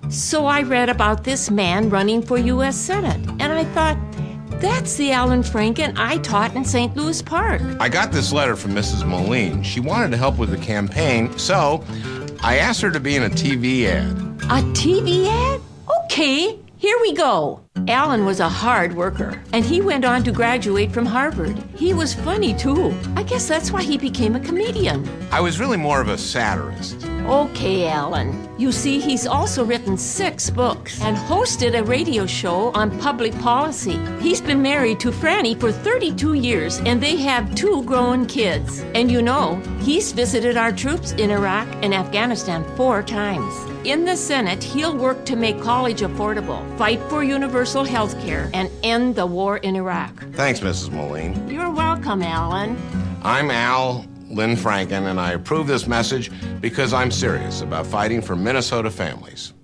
So I read about this man running for U.S. Senate, and I thought, that's the Alan Franken I taught in St. Louis Park. I got this letter from Mrs. Moline. She wanted to help with the campaign, so I asked her to be in a TV ad. A TV ad? Okay, here we go. Alan was a hard worker, and he went on to graduate from Harvard. He was funny, too. I guess that's why he became a comedian. I was really more of a satirist. Okay, Alan. You see, he's also written 6 books and hosted a radio show on public policy. He's been married to Franny for 32 years, and they have 2 grown kids. And you know, he's visited our troops in Iraq and Afghanistan 4 times. In the Senate, he'll work to make college affordable, fight for universal health care, and end the war in Iraq. Thanks, Mrs. Moline. You're welcome, Alan. I'm Al Lynn Franken, and I approve this message because I'm serious about fighting for Minnesota families.